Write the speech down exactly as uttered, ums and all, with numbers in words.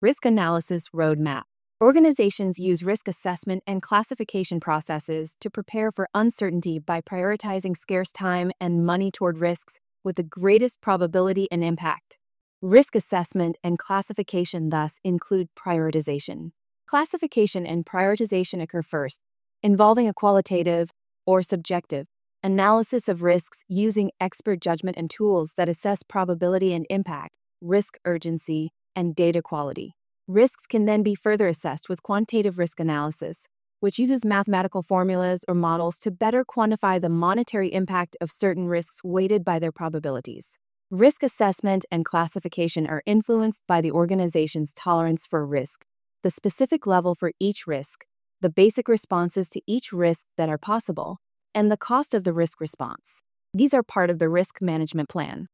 Risk Analysis Roadmap. Organizations use risk assessment and classification processes to prepare for uncertainty by prioritizing scarce time and money toward risks with the greatest probability and impact. Risk assessment and classification thus include prioritization. Classification and prioritization occur first, involving a qualitative or subjective analysis of risks using expert judgment and tools that assess probability and impact, risk urgency, and data quality. Risks can then be further assessed with quantitative risk analysis, which uses mathematical formulas or models to better quantify the monetary impact of certain risks weighted by their probabilities. Risk assessment and classification are influenced by the organization's tolerance for risk, the specific level for each risk, the basic responses to each risk that are possible, and the cost of the risk response. These are part of the risk management plan.